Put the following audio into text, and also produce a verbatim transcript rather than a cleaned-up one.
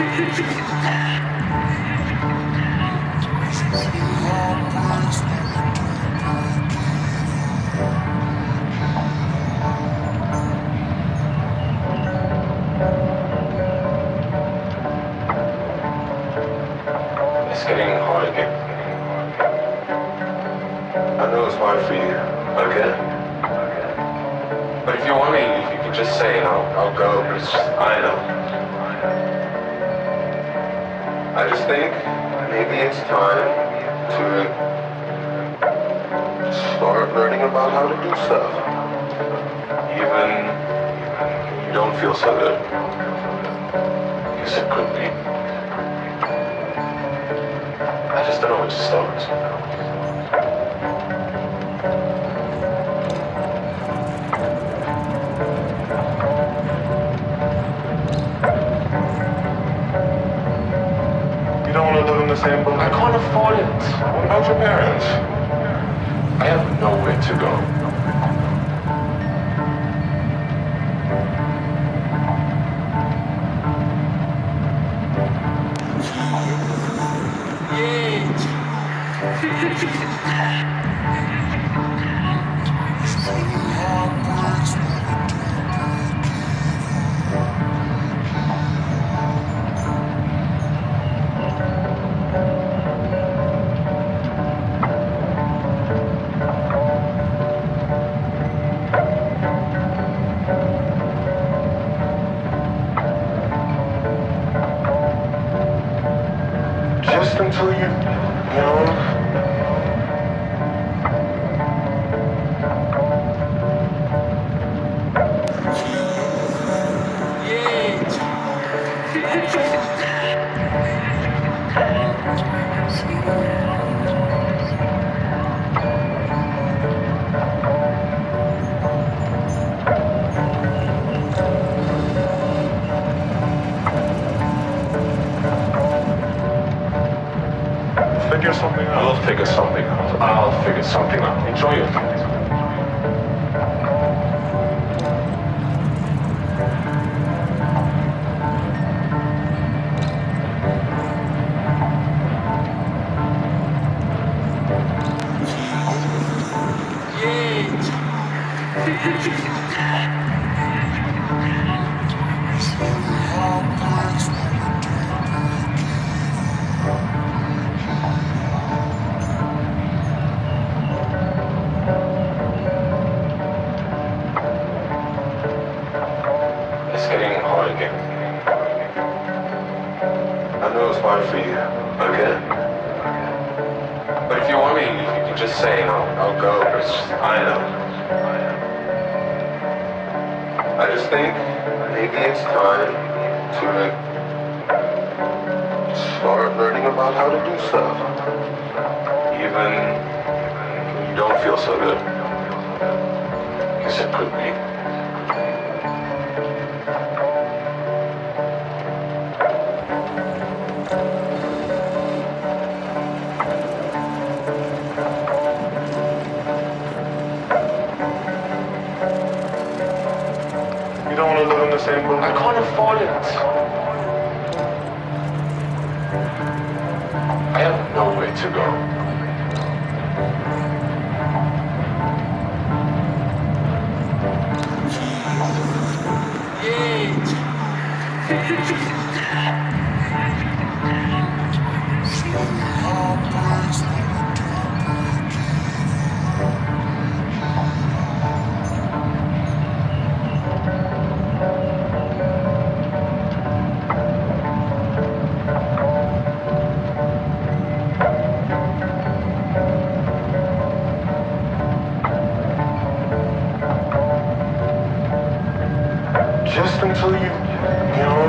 It's getting hard again. I know it's hard for you, okay? But if you want me, you can just say and I'll, I'll go, but it's just, I know. I just think maybe it's time to start learning about how to do stuff. Even you don't feel so good. Guess it could be. I just don't know where to start. You don't want to live in the same boat? I can't afford it. What about your parents? I have nowhere to go. Just until you, you know, figure something out. I'll figure something out. I'll figure something out. Enjoy your time. It's getting hard again. I know it's hard for you, okay? But if you want me, you can just say and I'll, I'll go, but it's just, I know. I just think maybe it's time to start learning about how to do stuff. Even you don't feel so good. Guess it could be. You don't want to live in the same boat? I can't afford it. I have nowhere to go. Just until you, you know,